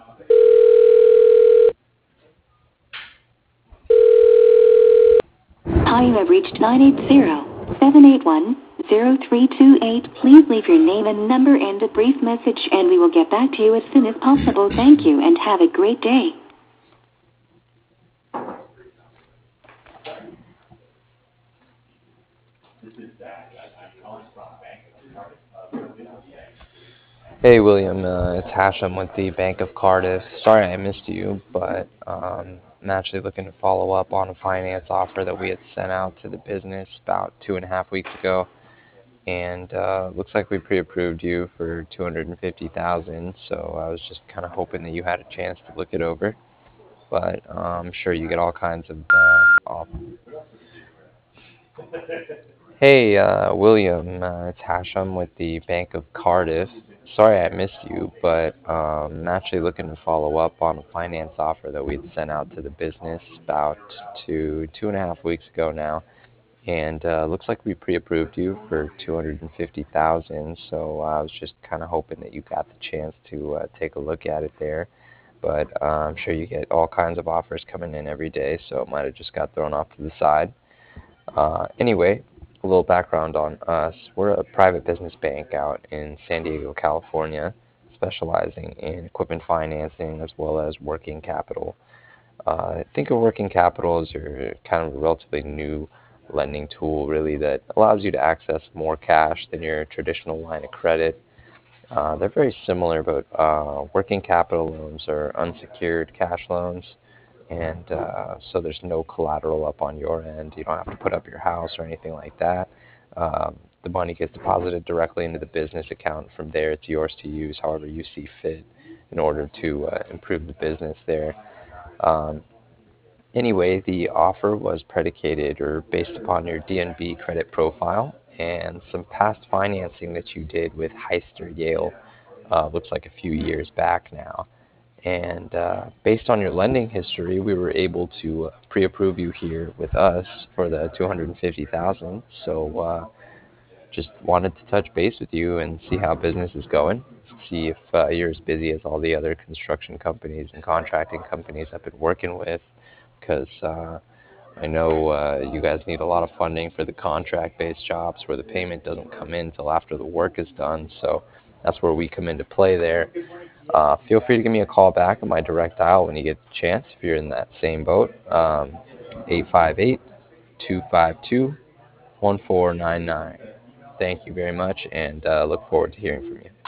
Hi, you have reached 980-781-0328. Please leave your name and number and a brief message, and we will get back to you as soon as possible. Thank you, and have a great day. Hey William, it's Hashem with the Bank of Cardiff. Sorry I missed you, but I'm actually looking to follow up on a finance offer that we had sent out to the business about 2.5 weeks ago, and looks like we pre-approved you for 250,000. So I was just kind of hoping that you had a chance to look it over, but I'm sure you get all kinds of Hey, William, it's Hashem with the Bank of Cardiff. Sorry I missed you, but I'm actually looking to follow up on a finance offer that we'd sent out to the business about 2.5 weeks ago now. And looks like we pre-approved you for 250,000. So I was just kind of hoping that you got the chance to take a look at it there. But I'm sure you get all kinds of offers coming in every day, so it might have just got thrown off to the side. Anyway, a little background on us. We're a private business bank out in San Diego, California, specializing in equipment financing as well as working capital. Think of working capital as your kind of a relatively new lending tool, really, that allows you to access more cash than your traditional line of credit. They're very similar, but working capital loans are unsecured cash loans, and so there's no collateral up on your end. You don't have to put up your house or anything like that. The money gets deposited directly into the business account. From there, it's yours to use however you see fit in order to improve the business there. Um, Anyway, the offer was predicated or based upon your DNB credit profile and some past financing that you did with Heister Yale. Looks like a few years back now. And based on your lending history, we were able to pre-approve you here with us for the 250,000. So just wanted to touch base with you and see how business is going. See if you're as busy as all the other construction companies and contracting companies I've been working with, because I know you guys need a lot of funding for the contract-based jobs where the payment doesn't come in until after the work is done. So that's where we come into play there. Feel free to give me a call back at my direct dial when you get the chance if you're in that same boat. 858-252-1499. Thank you very much, and look forward to hearing from you.